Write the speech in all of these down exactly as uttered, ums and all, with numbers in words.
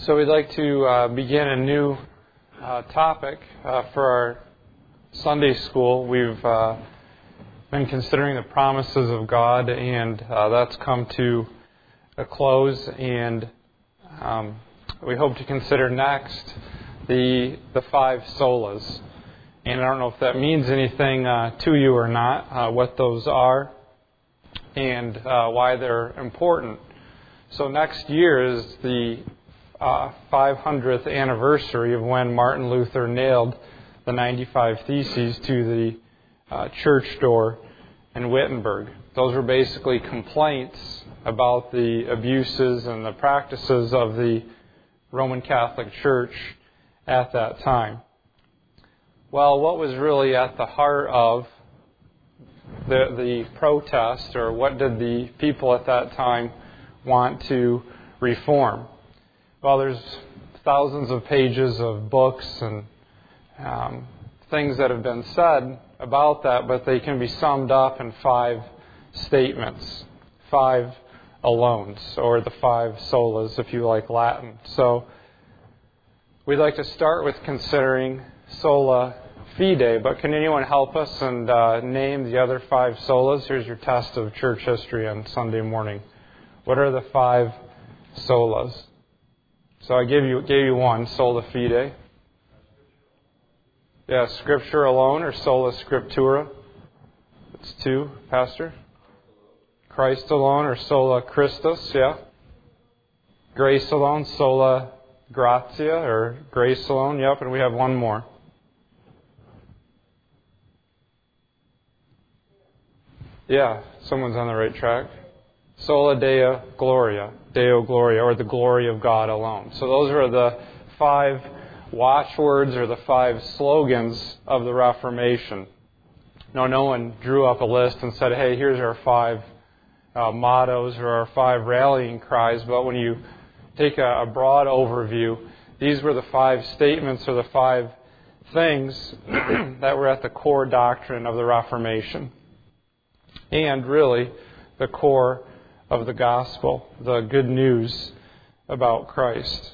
So we'd like to uh, begin a new uh, topic uh, for our Sunday school. We've uh, been considering the promises of God, and uh, that's come to a close. And um, we hope to consider next the the five solas. And I don't know if that means anything uh, to you or not, uh, what those are, and uh, why they're important. So next year is the uh, five hundredth anniversary of when Martin Luther nailed the ninety-five Theses to the uh, church door in Wittenberg. Those were basically complaints about the abuses and the practices of the Roman Catholic Church at that time. Well, what was really at the heart of the, the protest, or what did the people at that time want to reform? Well, there's thousands of pages of books and um, things that have been said about that, but they can be summed up in five statements, five alones, or the five solas, if you like Latin. So we'd like to start with considering sola fide, but can anyone help us and uh, name the other five solas? Here's your test of church history on Sunday morning. What are the five solas? So I gave you gave you one, sola fide. Yeah, Scripture alone, or sola scriptura. That's two, Pastor. Christ alone, or sola Christus, yeah. Grace alone, sola gratia, or grace alone, yep, and we have one more. Yeah, someone's on the right track. Sola Deo Gloria, Deo Gloria, or the glory of God alone. So those are the five watchwords or the five slogans of the Reformation. No, no one drew up a list and said, hey, here's our five uh, mottos or our five rallying cries. But when you take a, a broad overview, these were the five statements or the five things that were at the core doctrine of the Reformation. And really, the core of the gospel, the good news about Christ.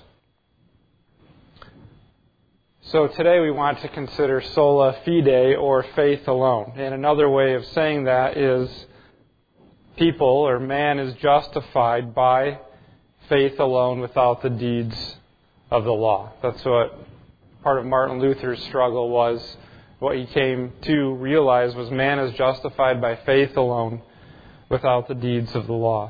So today we want to consider sola fide, or faith alone. And another way of saying that is people or man is justified by faith alone without the deeds of the law. That's what part of Martin Luther's struggle was. What he came to realize was man is justified by faith alone without the deeds of the law.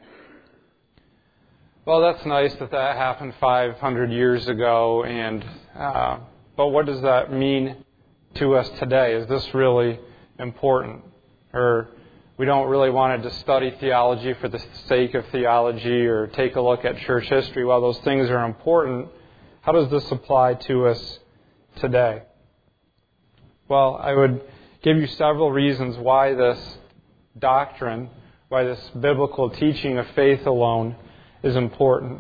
Well, that's nice that that happened five hundred years ago, and uh, but what does that mean to us today? Is this really important? Or we don't really want to just study theology for the sake of theology or take a look at church history. While those things are important, how does this apply to us today? Well, I would give you several reasons why this doctrine, why this biblical teaching of faith alone is important.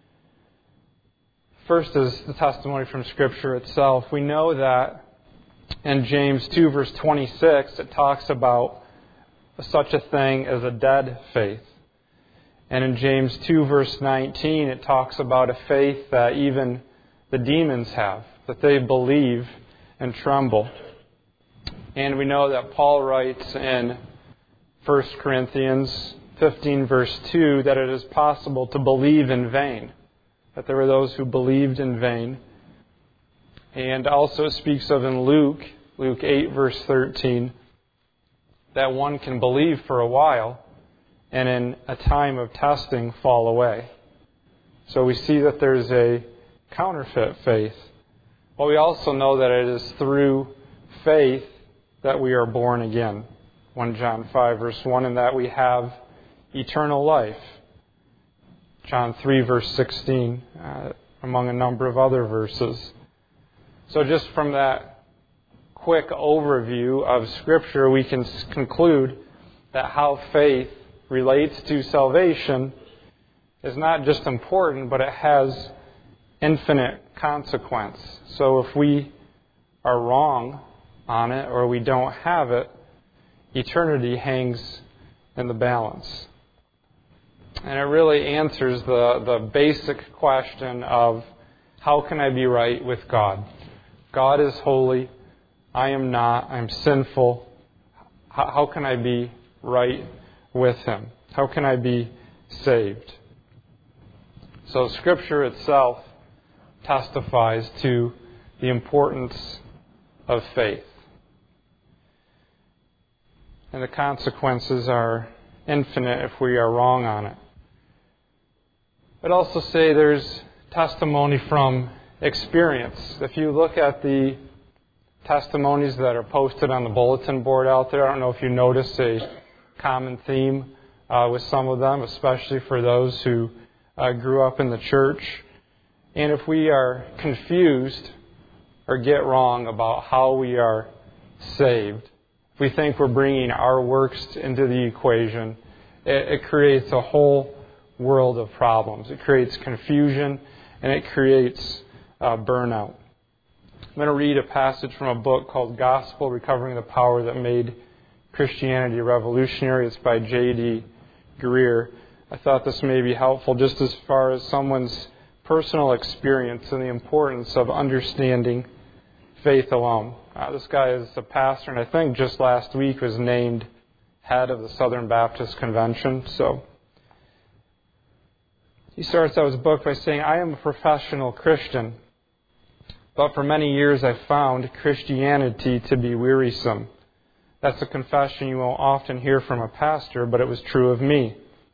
First is the testimony from Scripture itself. We know that in James two, verse twenty-six, it talks about such a thing as a dead faith. And in James two, verse nineteen, it talks about a faith that even the demons have, that they believe and tremble. And we know that Paul writes in First Corinthians fifteen, verse two, that it is possible to believe in vain, that there were those who believed in vain. And also it speaks of in Luke, Luke eight, verse thirteen, that one can believe for a while and in a time of testing fall away. So we see that there's a counterfeit faith. Well, we also know that it is through faith that we are born again. First John five, verse one, and that we have eternal life. John three, verse sixteen, uh, among a number of other verses. So just from that quick overview of Scripture, we can conclude that how faith relates to salvation is not just important, but it has infinite consequence. So if we are wrong on it or we don't have it, eternity hangs in the balance. And it really answers the, the basic question of how can I be right with God? God is holy. I am not. I'm sinful. How, how can I be right with Him? How can I be saved? So Scripture itself testifies to the importance of faith. And the consequences are infinite if we are wrong on it. I'd also say there's testimony from experience. If you look at the testimonies that are posted on the bulletin board out there, I don't know if you notice a common theme uh, with some of them, especially for those who uh, grew up in the church. And if we are confused or get wrong about how we are saved, if we think we're bringing our works into the equation, it, it creates a whole world of problems. It creates confusion and it creates uh, burnout. I'm going to read a passage from a book called Gospel, Recovering the Power That Made Christianity Revolutionary. It's by J D Greer. I thought this may be helpful just as far as someone's personal experience and the importance of understanding faith alone. Uh, this guy is a pastor, and I think just last week was named head of the Southern Baptist Convention. So he starts out his book by saying, I am a professional Christian, but for many years I found Christianity to be wearisome. That's a confession you won't often hear from a pastor, but it was true of me.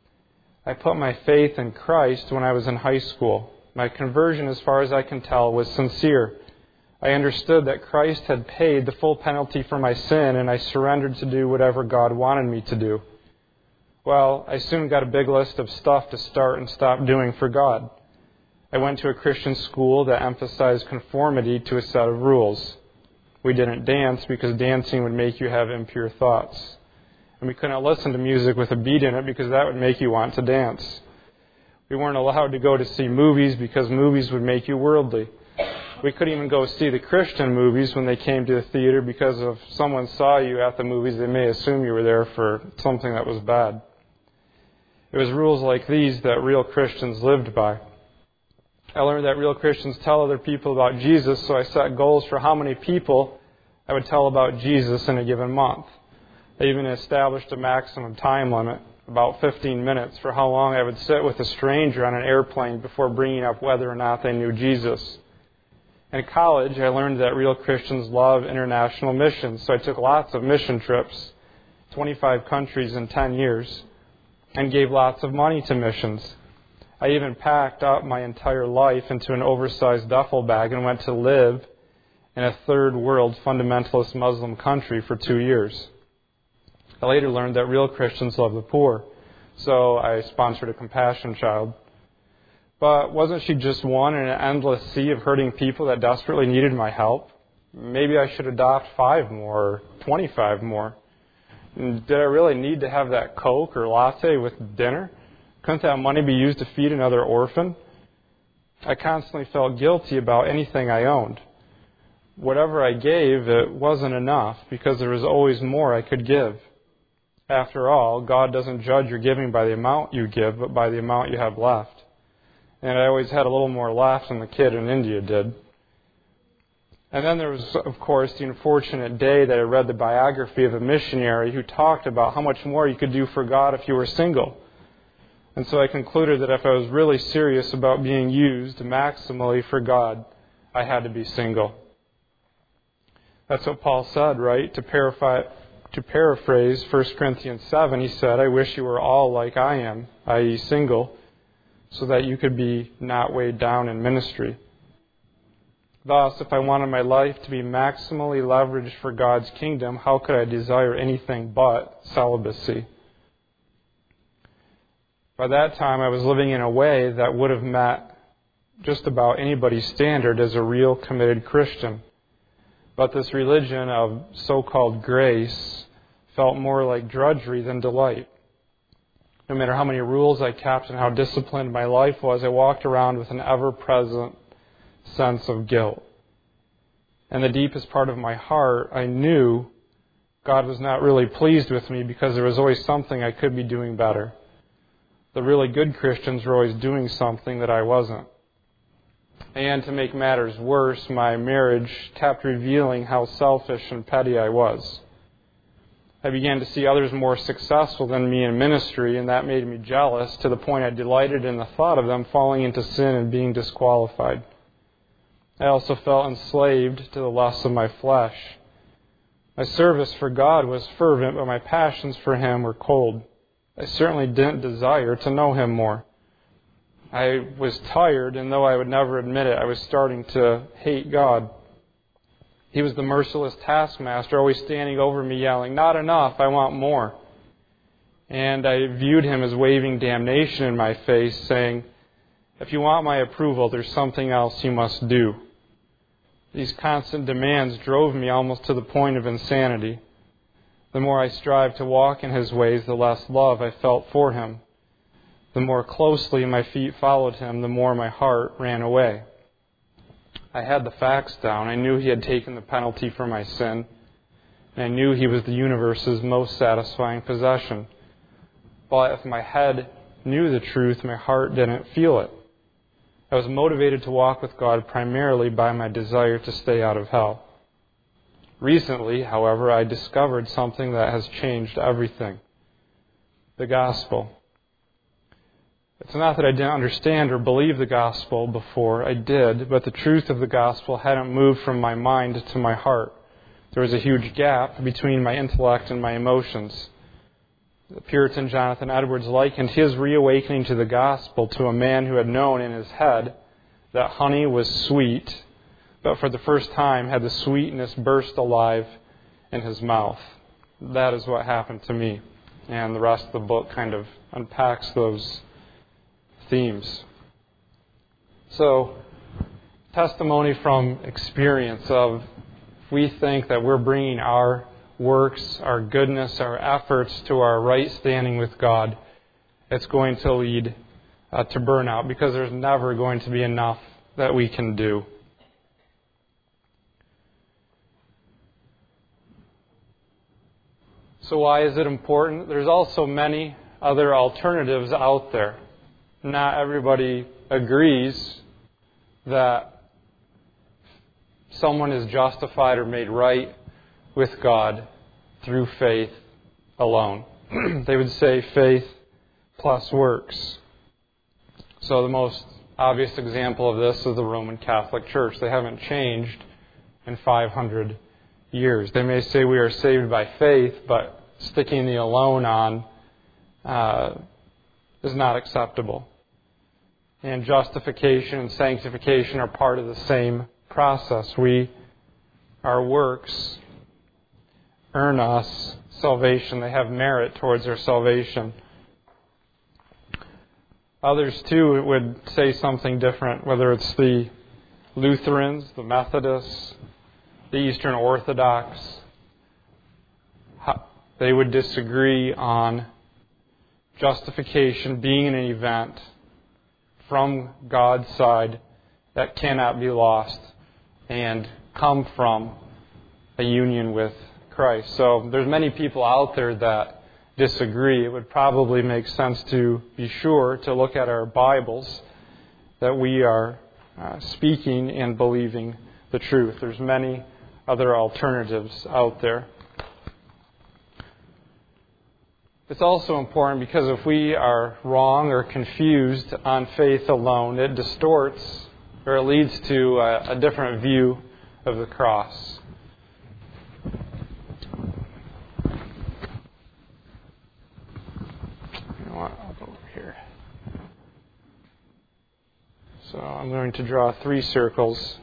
I put my faith in Christ when I was in high school. My conversion, as far as I can tell, was sincere. I understood that Christ had paid the full penalty for my sin, and I surrendered to do whatever God wanted me to do. Well, I soon got a big list of stuff to start and stop doing for God. I went to a Christian school that emphasized conformity to a set of rules. We didn't dance because dancing would make you have impure thoughts. And we couldn't listen to music with a beat in it because that would make you want to dance. We weren't allowed to go to see movies because movies would make you worldly. We couldn't even go see the Christian movies when they came to the theater because if someone saw you at the movies, they may assume you were there for something that was bad. It was rules like these that real Christians lived by. I learned that real Christians tell other people about Jesus, so I set goals for how many people I would tell about Jesus in a given month. I even established a maximum time limit, about fifteen minutes, for how long I would sit with a stranger on an airplane before bringing up whether or not they knew Jesus. In college, I learned that real Christians love international missions, so I took lots of mission trips, twenty-five countries in ten years, and gave lots of money to missions. I even packed up my entire life into an oversized duffel bag and went to live in a third world fundamentalist Muslim country for two years. I later learned that real Christians love the poor, so I sponsored a compassion child. But wasn't she just one in an endless sea of hurting people that desperately needed my help? Maybe I should adopt five more or twenty-five more. Did I really need to have that Coke or latte with dinner? Couldn't that money be used to feed another orphan? I constantly felt guilty about anything I owned. Whatever I gave, it wasn't enough because there was always more I could give. After all, God doesn't judge your giving by the amount you give, but by the amount you have left. And I always had a little more left than the kid in India did. And then there was, of course, the unfortunate day that I read the biography of a missionary who talked about how much more you could do for God if you were single. And so I concluded that if I was really serious about being used maximally for God, I had to be single. That's what Paul said, right? To paraphrase, to paraphrase First Corinthians seven, he said, I wish you were all like I am, that is single, so that you could be not weighed down in ministry. Thus, if I wanted my life to be maximally leveraged for God's kingdom, how could I desire anything but celibacy? By that time, I was living in a way that would have met just about anybody's standard as a real committed Christian. But this religion of so-called grace felt more like drudgery than delight. No matter how many rules I kept and how disciplined my life was, I walked around with an ever-present sense of guilt. In the deepest part of my heart, I knew God was not really pleased with me because there was always something I could be doing better. the really good Christians were always doing something that I wasn't. And to make matters worse, my marriage kept revealing how selfish and petty I was. I began to see others more successful than me in ministry, and that made me jealous to the point I delighted in the thought of them falling into sin and being disqualified. I also felt enslaved to the lusts of my flesh. My service for God was fervent, but my passions for Him were cold. I certainly didn't desire to know Him more. I was tired, and though I would never admit it, I was starting to hate God. He was the merciless taskmaster, always standing over me yelling, "Not enough, I want more." And I viewed Him as waving damnation in my face, saying, "If you want my approval, there's something else you must do." These constant demands drove me almost to the point of insanity. The more I strived to walk in His ways, the less love I felt for Him. The more closely my feet followed Him, the more my heart ran away. I had the facts down. I knew He had taken the penalty for my sin. And I knew He was the universe's most satisfying possession. But if my head knew the truth, my heart didn't feel it. I was motivated to walk with God primarily by my desire to stay out of hell. Recently, however, I discovered something that has changed everything. The gospel. It's not that I didn't understand or believe the gospel before. I did, but the truth of the gospel hadn't moved from my mind to my heart. There was a huge gap between my intellect and my emotions. The Puritan Jonathan Edwards likened his reawakening to the gospel to a man who had known in his head that honey was sweet, but for the first time had the sweetness burst alive in his mouth. That is what happened to me. And the rest of the book kind of unpacks those themes. So, testimony from experience of if we think that we're bringing our works, our goodness, our efforts to our right standing with God, it's going to lead uh, to burnout because there's never going to be enough that we can do. So why is it important? There's also many other alternatives out there. Not everybody agrees that someone is justified or made right with God through faith alone. They would say faith plus works. So the most obvious example of this is the Roman Catholic Church. They haven't changed in five hundred years. They may say we are saved by faith, but sticking the alone on uh, is not acceptable. And justification and sanctification are part of the same process. We, our works earn us salvation. They have merit towards our salvation. Others, too, would say something different, whether it's the Lutherans, the Methodists, the Eastern Orthodox. They would disagree on justification being an event from God's side that cannot be lost and come from a union with Christ. So there's many people out there that disagree. It would probably make sense to be sure to look at our Bibles that we are uh, speaking and believing the truth. There's many other alternatives out there. It's also important because if we are wrong or confused on faith alone, it distorts or it leads to a, a different view of the cross. You know what? I'll go over here. So I'm going to draw three circles.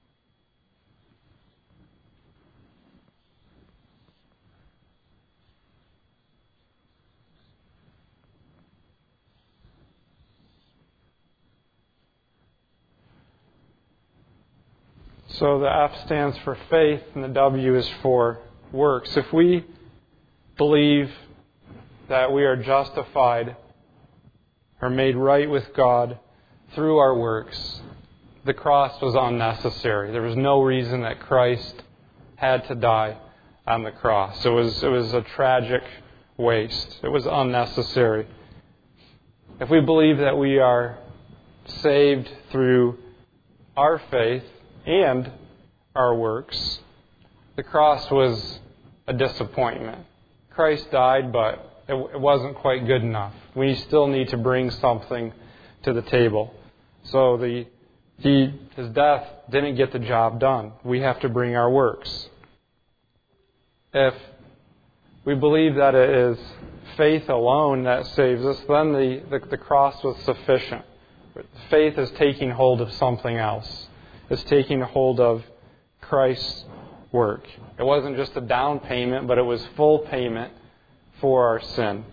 So the F stands for faith and the W is for works. If we believe that we are justified or made right with God through our works, the cross was unnecessary. There was no reason that Christ had to die on the cross. It was, it was a tragic waste. It was unnecessary. If we believe that we are saved through our faith and our works, the cross was a disappointment. Christ died, but it wasn't quite good enough. We still need to bring something to the table. So the he, his death didn't get the job done. We have to bring our works. If we believe that it is faith alone that saves us, then the, the, the cross was sufficient. Faith is taking hold of something else. It's taking hold of Christ's work. It wasn't just a down payment, but it was full payment for our sin.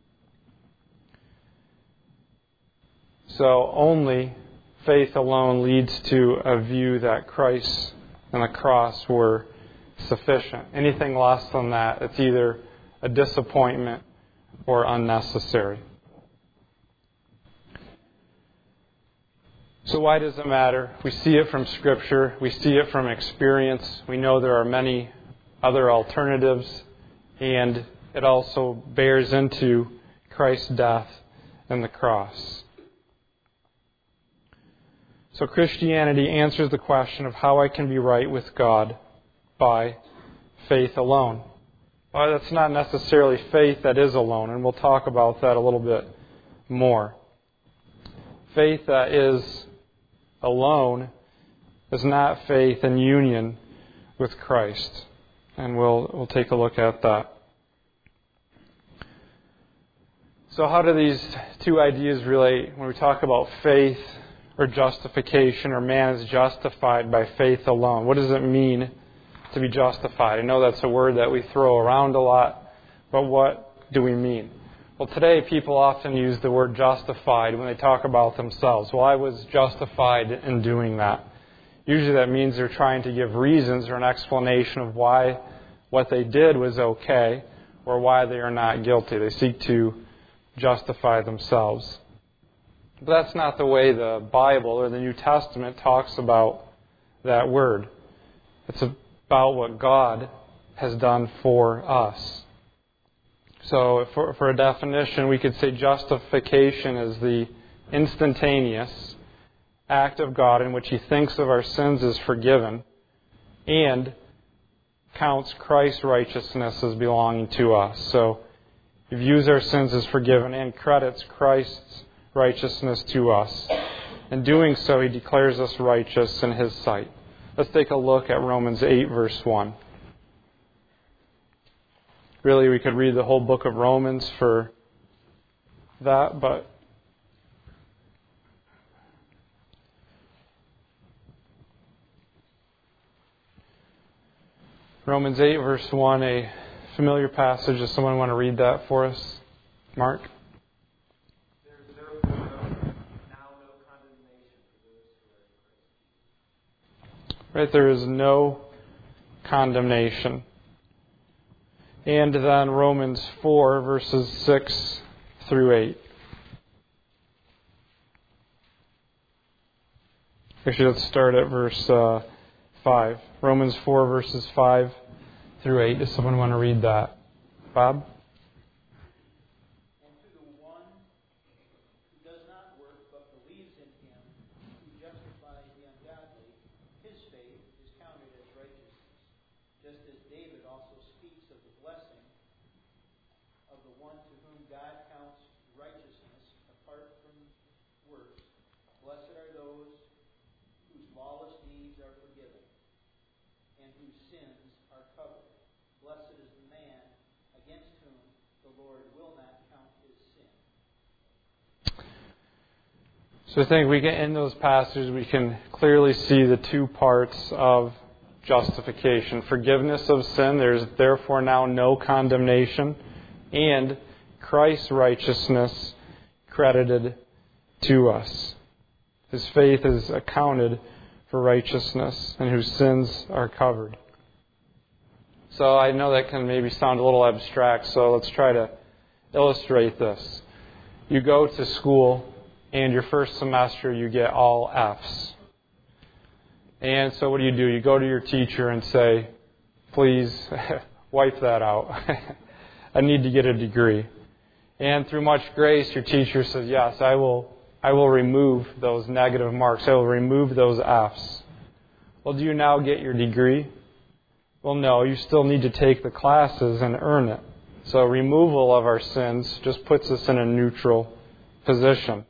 So only faith alone leads to a view that Christ and the cross were sufficient. Anything less than that, it's either a disappointment or unnecessary. So why does it matter? We see it from Scripture. We see it from experience. We know there are many other alternatives. And it also bears into Christ's death and the cross. So Christianity answers the question of how I can be right with God by faith alone. Well, that's not necessarily faith that is alone, and we'll talk about that a little bit more. Faith that is alone is not faith in union with Christ. And we'll we'll take a look at that. So how do these two ideas relate when we talk about faith or justification, or man is justified by faith alone? What does it mean to be justified? I know that's a word that we throw around a lot, but what do we mean? Well, today people often use the word justified when they talk about themselves. Well, I was justified in doing that. Usually that means they're trying to give reasons or an explanation of why what they did was okay or why they are not guilty. They seek to justify themselves. But that's not the way the Bible or the New Testament talks about that word. It's about what God has done for us. So for, for a definition, we could say justification is the instantaneous act of God in which He thinks of our sins as forgiven and counts Christ's righteousness as belonging to us. So He views our sins as forgiven and credits Christ's righteousness to us. In doing so, He declares us righteous in His sight. Let's take a look at Romans eight, verse one. Really, we could read the whole book of Romans for that, but Romans eight, verse one, a familiar passage. Does someone want to read that for us? Mark? Right, there is no condemnation. And then Romans four, verses six through eight. Actually, let's start at verse uh, five. Romans four, verses five through eight. Does someone want to read that? Bob? So I think we can, in those passages, we can clearly see the two parts of justification. Forgiveness of sin, there's therefore now no condemnation, and Christ's righteousness credited to us. His faith is accounted for righteousness, and whose sins are covered. So I know that can maybe sound a little abstract, so let's try to illustrate this. You go to school, and your first semester you get all F's. And so what do you do? You go to your teacher and say, please wipe that out. I need to get a degree. And through much grace, your teacher says, yes, I will, I will remove those negative marks. I will remove those F's. Well, do you now get your degree? Well, no, you still need to take the classes and earn it. So removal of our sins just puts us in a neutral position.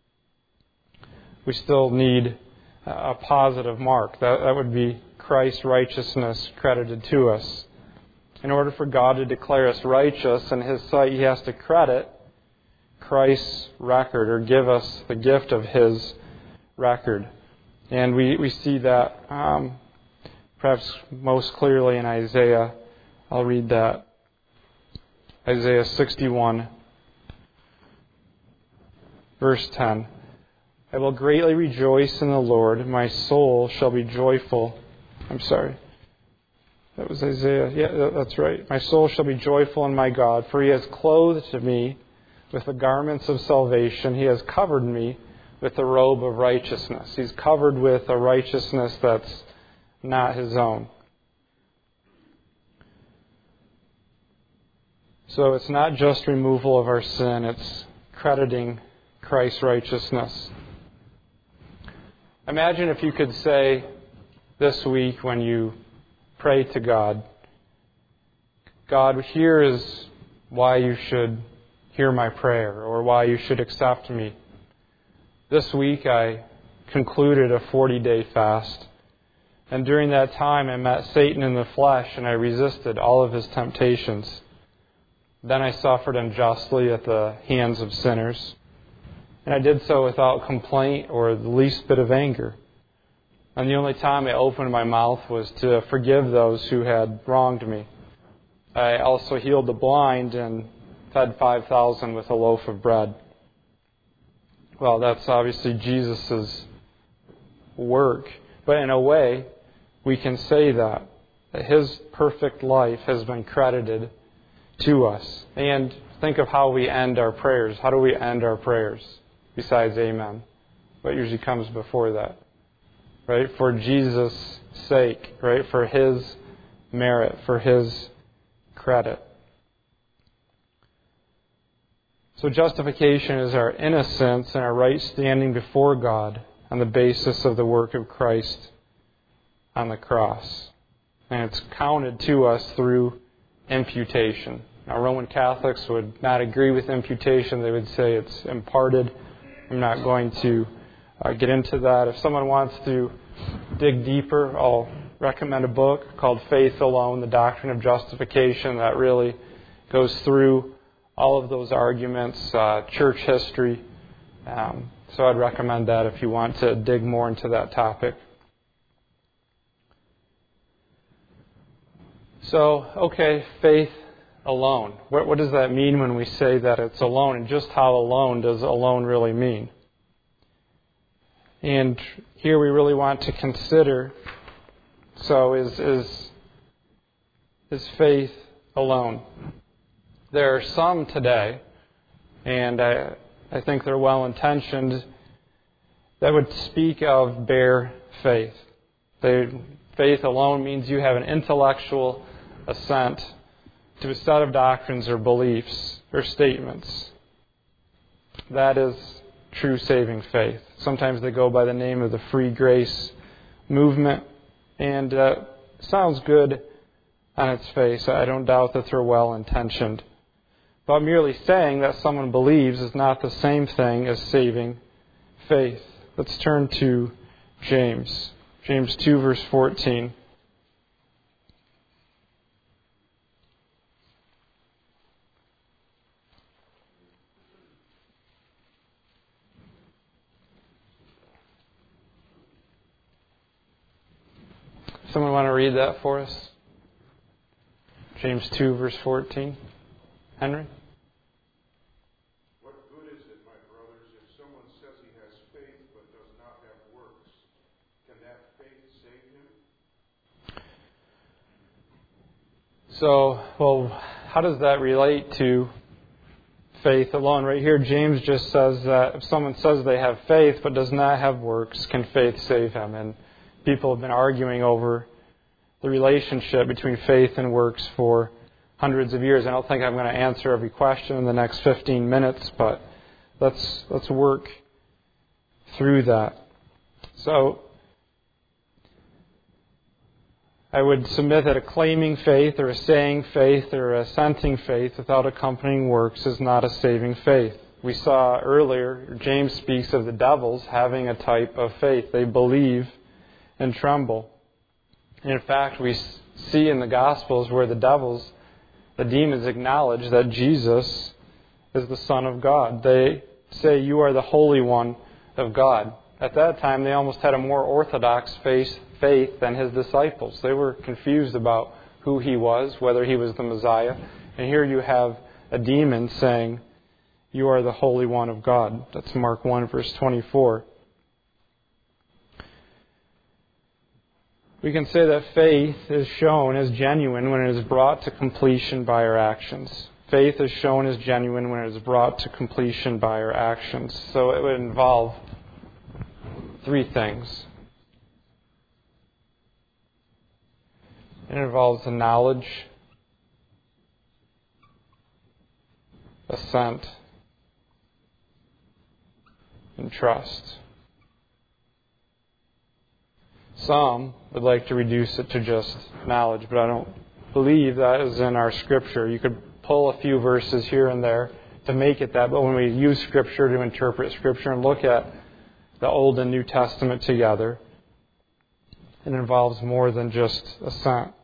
We still need a positive mark. That, that would be Christ's righteousness credited to us. In order for God to declare us righteous in His sight, He has to credit Christ's record or give us the gift of His record. And we, we see that um, perhaps most clearly in Isaiah. I'll read that. Isaiah sixty-one, verse ten. I will greatly rejoice in the Lord. My soul shall be joyful. I'm sorry. That was Isaiah. Yeah, that's right. My soul shall be joyful in my God, for He has clothed me with the garments of salvation. He has covered me with the robe of righteousness. He's covered with a righteousness that's not His own. So it's not just removal of our sin, it's crediting Christ's righteousness. Imagine if you could say this week when you pray to God, God, here is why you should hear my prayer or why you should accept me. This week I concluded a forty-day fast. And during that time I met Satan in the flesh and I resisted all of his temptations. Then I suffered unjustly at the hands of sinners. And I did so without complaint or the least bit of anger. And the only time I opened my mouth was to forgive those who had wronged me. I also healed the blind and fed five thousand with a loaf of bread. Well, that's obviously Jesus' work. But in a way, we can say that, that His perfect life has been credited to us. And think of how we end our prayers. How do we end our prayers? Besides amen. What usually comes before that? Right? For Jesus' sake. Right? For His merit. For His credit. So justification is our innocence and our right standing before God on the basis of the work of Christ on the cross. And it's counted to us through imputation. Now, Roman Catholics would not agree with imputation. They would say it's imparted. I'm not going to uh, get into that. If someone wants to dig deeper, I'll recommend a book called Faith Alone, The Doctrine of Justification, that really goes through all of those arguments, uh, church history. Um, so I'd recommend that if you want to dig more into that topic. So, okay, faith alone. What, what does that mean when we say that it's alone? And just how alone does alone really mean? And here we really want to consider, so is, is, is faith alone? There are some today, and I, I think they're well-intentioned, that would speak of bare faith. They, faith alone means you have an intellectual assent to a set of doctrines or beliefs or statements. That is true saving faith. Sometimes they go by the name of the free grace movement, and uh, sounds good on its face. I don't doubt that they're well-intentioned. But merely saying that someone believes is not the same thing as saving faith. Let's turn to James. James two, verse fourteen. Someone want to read that for us? James two, verse fourteen. Henry? What good is it, my brothers, if someone says he has faith but does not have works? Can that faith save him? So, well, how does that relate to faith alone? Right here, James just says that if someone says they have faith but does not have works, can faith save him? And people have been arguing over the relationship between faith and works for hundreds of years. I don't think I'm going to answer every question in the next fifteen minutes, but let's let's work through that. So I would submit that a claiming faith or a saying faith or a assenting faith without accompanying works is not a saving faith. We saw earlier, James speaks of the devils having a type of faith. They believe and tremble. And in fact, we see in the Gospels where the devils, the demons, acknowledge that Jesus is the Son of God. They say, "You are the Holy One of God." At that time, they almost had a more orthodox faith faith than his disciples. They were confused about who he was, whether he was the Messiah. And here you have a demon saying, "You are the Holy One of God." That's Mark one, verse twenty-four. We can say that faith is shown as genuine when it is brought to completion by our actions. Faith is shown as genuine when it is brought to completion by our actions. So it would involve three things. It involves the knowledge, assent, and trust. Some would like to reduce it to just knowledge, but I don't believe that is in our Scripture. You could pull a few verses here and there to make it that, but when we use Scripture to interpret Scripture and look at the Old and New Testament together, it involves more than just assent.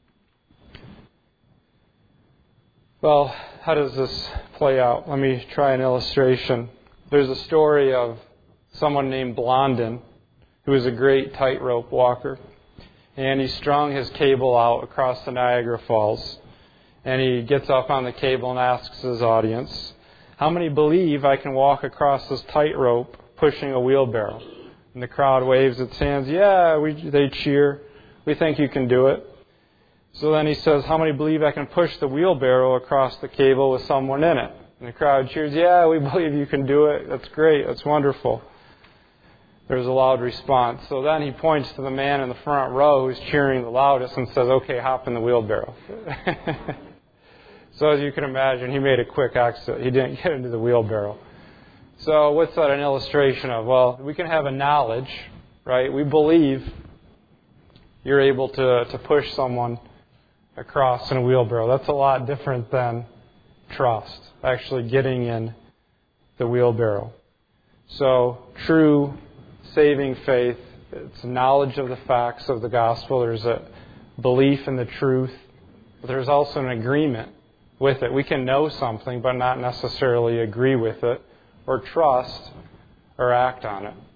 Well, how does this play out? Let me try an illustration. There's a story of someone named Blondin, who was a great tightrope walker. And he strung his cable out across the Niagara Falls. And he gets up on the cable and asks his audience, "How many believe I can walk across this tightrope pushing a wheelbarrow?" And the crowd waves its hands. "Yeah," we, they cheer. "We think you can do it." So then he says, "How many believe I can push the wheelbarrow across the cable with someone in it?" And the crowd cheers. "Yeah, we believe you can do it. That's great. That's wonderful." There's a loud response. So then he points to the man in the front row who's cheering the loudest and says, "Okay, hop in the wheelbarrow." So as you can imagine, he made a quick exit. He didn't get into the wheelbarrow. So what's that an illustration of? Well, we can have a knowledge, right? We believe you're able to, to push someone across in a wheelbarrow. That's a lot different than trust, actually getting in the wheelbarrow. So true saving faith, it's knowledge of the facts of the gospel. There's a belief in the truth. But there's also an agreement with it. We can know something but not necessarily agree with it or trust or act on it.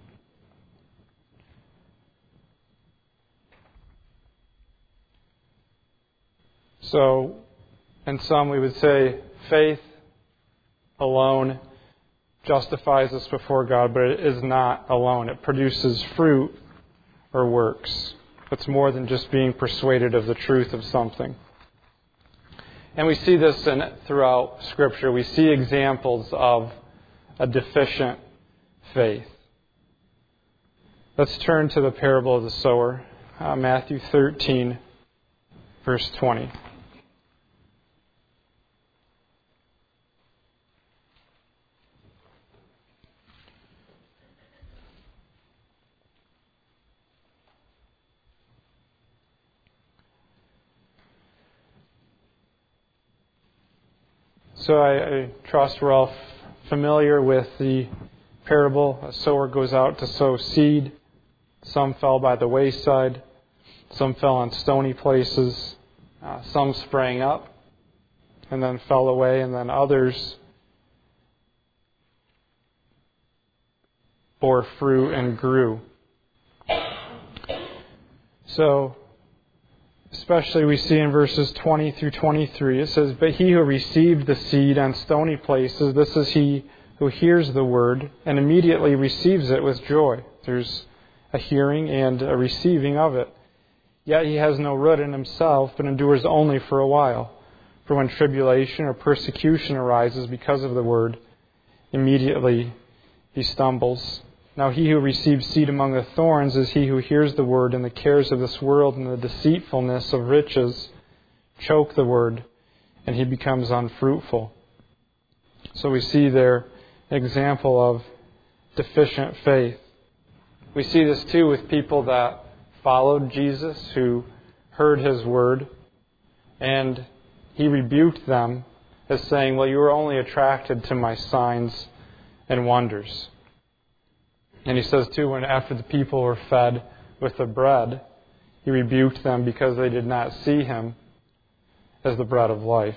So, in some we would say faith alone justifies us before God, but it is not alone. It produces fruit or works. It's more than just being persuaded of the truth of something. And we see this in, throughout Scripture. We see examples of a deficient faith. Let's turn to the parable of the sower, uh, Matthew thirteen, verse twenty. So I, I trust we're all familiar with the parable. A sower goes out to sow seed. Some fell by the wayside. Some fell on stony places. Uh, some sprang up and then fell away. And then others bore fruit and grew. So, especially we see in verses twenty through twenty-three, it says, "But he who received the seed on stony places, this is he who hears the word and immediately receives it with joy." There's a hearing and a receiving of it. "Yet he has no root in himself, but endures only for a while. For when tribulation or persecution arises because of the word, immediately he stumbles. Now he who receives seed among the thorns is he who hears the word, and the cares of this world and the deceitfulness of riches choke the word, and he becomes unfruitful. So we see their example of deficient faith. We see this too with people that followed Jesus, who heard his word, and he rebuked them as saying, well, you were only attracted to my signs and wonders. And he says too, when after the people were fed with the bread, he rebuked them because they did not see him as the bread of life.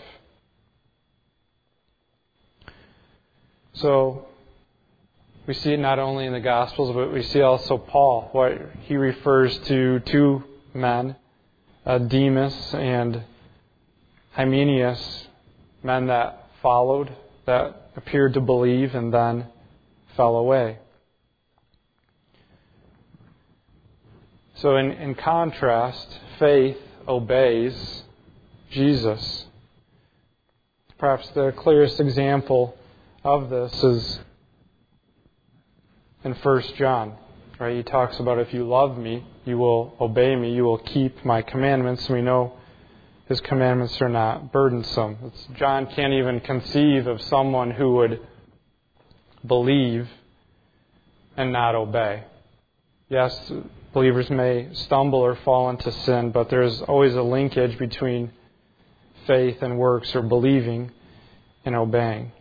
So we see it not only in the Gospels, but we see also Paul, what he refers to two men, uh, Demas and Hymenaeus, men that followed, that appeared to believe and then fell away. So in, in contrast, faith obeys Jesus. Perhaps the clearest example of this is in First John. Right? He talks about, if you love me, you will obey me, you will keep my commandments. We know his commandments are not burdensome. It's, John can't even conceive of someone who would believe and not obey. Yes, believers may stumble or fall into sin, but there's always a linkage between faith and works, or believing and obeying.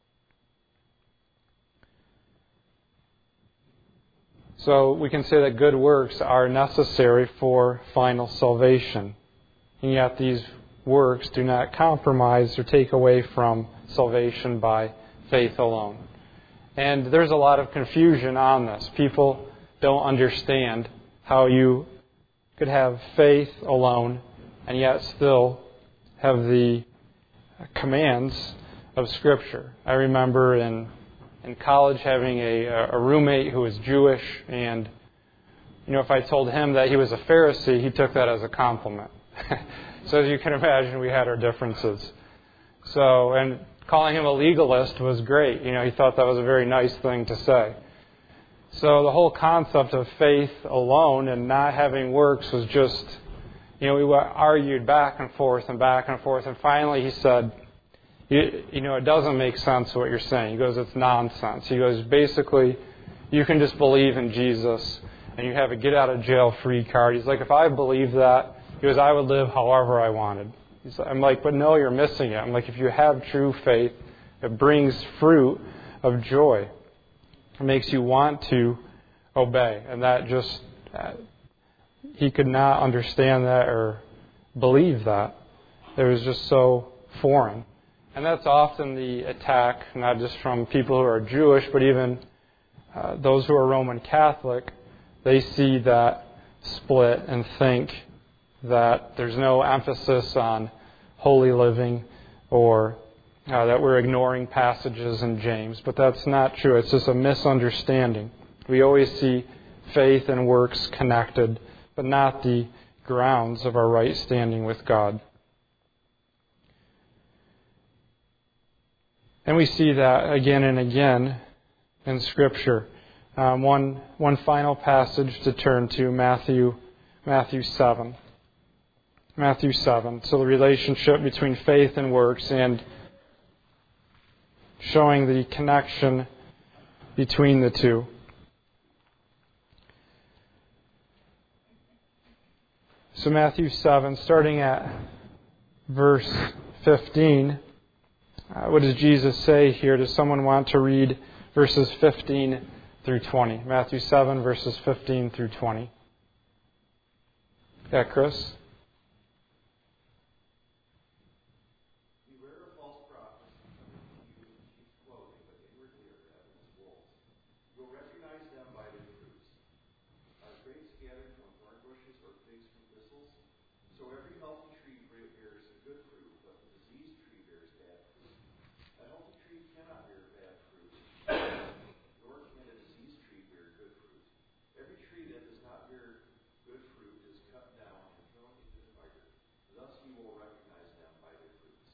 So we can say that good works are necessary for final salvation. And yet these works do not compromise or take away from salvation by faith alone. And there's a lot of confusion on this. People don't understand how you could have faith alone and yet still have the commands of Scripture. I remember in in college having a, a roommate who was Jewish, and you know, if I told him that he was a Pharisee, he took that as a compliment. So as you can imagine, we had our differences. So, and calling him a legalist was great. You know, he thought that was a very nice thing to say. So the whole concept of faith alone and not having works was just, you know, we argued back and forth and back and forth, and finally he said, You, you know, it doesn't make sense what you're saying. He goes, it's nonsense. He goes, basically, you can just believe in Jesus and you have a get-out-of-jail-free card. He's like, if I believed that, he goes, I would live however I wanted. He's, I'm like, but no, you're missing it. I'm like, if you have true faith, it brings fruit of joy. It makes you want to obey. And that just, uh, he could not understand that or believe that. It was just so foreign. And that's often the attack, not just from people who are Jewish, but even uh, those who are Roman Catholic. They see that split and think that there's no emphasis on holy living, or uh, that we're ignoring passages in James. But that's not true. It's just a misunderstanding. We always see faith and works connected, but not the grounds of our right standing with God. And we see that again and again in Scripture. Um, one one final passage to turn to, Matthew Matthew seven. Matthew seven. So the relationship between faith and works, and showing the connection between the two. So Matthew seven, starting at verse fifteen. Uh, what does Jesus say here? Does someone want to read verses fifteen through twenty? Matthew seven, verses fifteen through twenty. Yeah, Chris? Beware of false prophets who come to you in sheep's clothing, but inwardly are ravenous wolves. You will recognize them by their fruits. Are grapes gathered from thorn bushes or figs from thistles? So every healthy tree bears a good fruit, but the diseased tree bears bad fruit. A healthy tree cannot bear bad fruit, nor can a diseased tree bear good fruit. Every tree that does not bear good fruit is cut down and thrown into the fire. Thus you will recognize them by their fruits.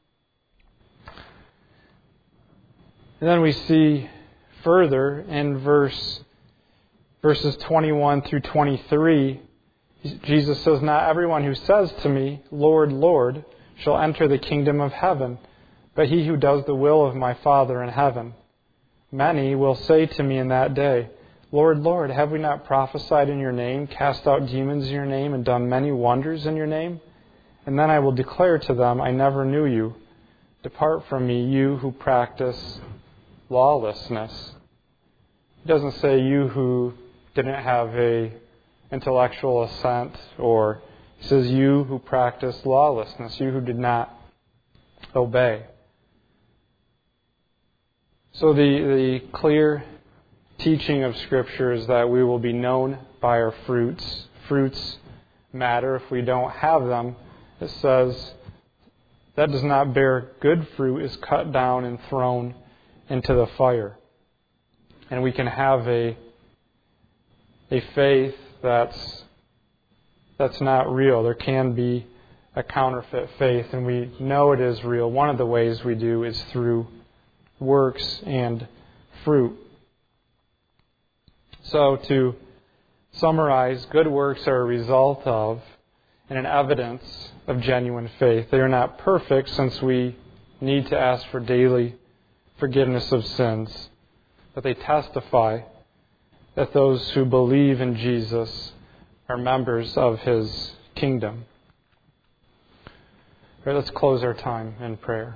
And then we see further in verse verses twenty-one through twenty-three, Jesus says, not everyone who says to me, Lord, Lord, shall enter the kingdom of heaven, but he who does the will of my Father in heaven. Many will say to me in that day, Lord, Lord, have we not prophesied in your name, cast out demons in your name, and done many wonders in your name? And then I will declare to them, I never knew you. Depart from me, you who practice lawlessness. It doesn't say you who didn't have a intellectual assent, or it says you who practice lawlessness, you who did not obey. So the, the clear teaching of Scripture is that we will be known by our fruits. Fruits matter. If we don't have them, it says that does not bear good fruit is cut down and thrown into the fire. And we can have a a faith that's that's not real. There can be a counterfeit faith, and we know it is real. One of the ways we do is through works and fruit. So to summarize, good works are a result of and an evidence of genuine faith. They are not perfect, since we need to ask for daily forgiveness of sins, but they testify that those who believe in Jesus are members of His kingdom. All right, let's close our time in prayer.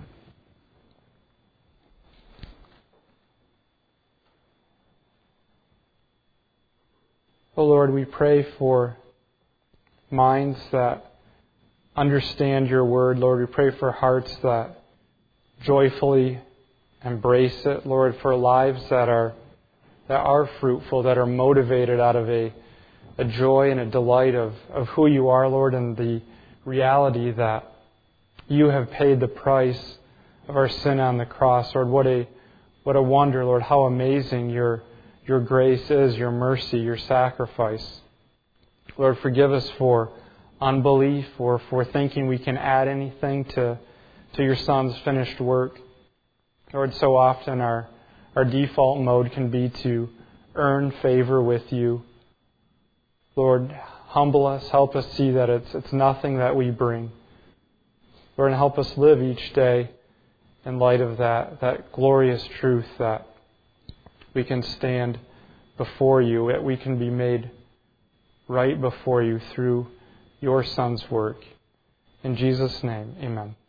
Oh Lord, we pray for minds that understand your word. Lord, we pray for hearts that joyfully embrace it. Lord, for lives that are that are fruitful, that are motivated out of a, a joy and a delight of, of who you are, Lord, and the reality that you have paid the price of our sin on the cross. Lord, what a what a wonder, Lord, how amazing your your grace is, your mercy, your sacrifice. Lord, forgive us for unbelief or for thinking we can add anything to, to your Son's finished work. Lord, so often our, our default mode can be to earn favor with you. Lord, humble us, help us see that it's it's nothing that we bring. Lord, and help us live each day in light of that, that glorious truth that we can stand before you, that we can be made right before you through your Son's work. In Jesus' name, amen.